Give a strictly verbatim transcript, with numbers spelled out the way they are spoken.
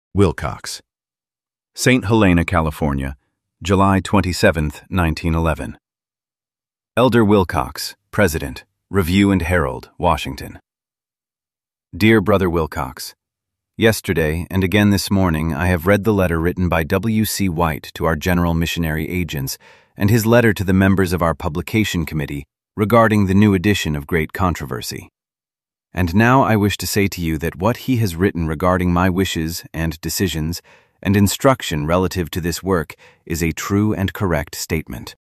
Wilcox. Saint Helena, California, July twenty-seventh, nineteen eleven. Elder Wilcox, President, Review and Herald, Washington. Dear Brother Wilcox, yesterday and again this morning I have read the letter written by W C White to our general missionary agents and his letter to the members of our publication committee regarding the new edition of Great Controversy. And now I wish to say to you that what he has written regarding my wishes and decisions and instruction relative to this work is a true and correct statement.